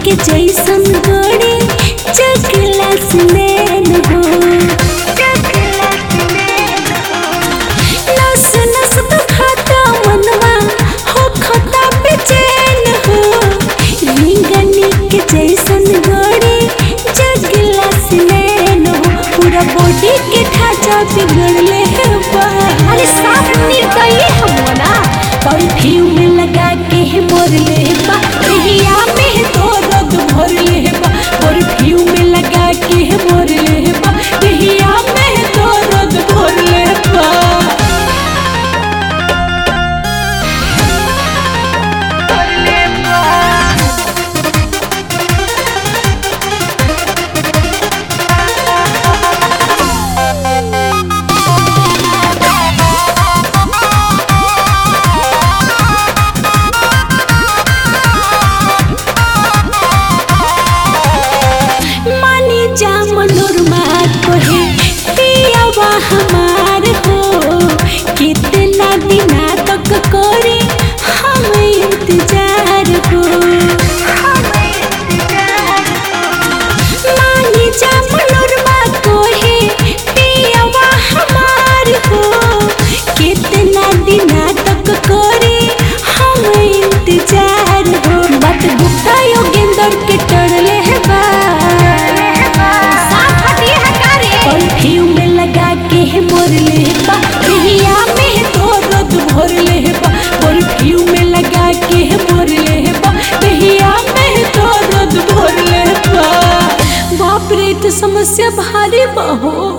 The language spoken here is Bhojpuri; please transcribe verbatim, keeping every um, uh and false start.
के जैसन गोरी चकला सुनैन हो नस नस दुखाता मनवा हो खता बेचैन हो रिंगनी के जैसन गोरी चकला सुनैन हो पूरा बॉडी के ढांचा बिगड़ले है बा अरे साफ निर्दयी हम ना परफ्यूम लगा के मोरले बा कहिया में तो रद भरले बा परफ्यूम लगा के मोरले बा कहिया में तो रद भरले बा भरले बा हमार हो कितना दिना तक करे हम इंतजार हो मानी जा मनोरमा कोहे पियावा हमार हो कितना दिना तक करे हम इंतजार हो बात गुप्ता योगेंद्र के टरले है बा परफ्यूम लगा के मोरले बा कहिया में तो रद भरले बा परफ्यूम लगा के मोरले बा कहिया में तो रद भरले बा बाप रे तो समस्या भारी बा हो।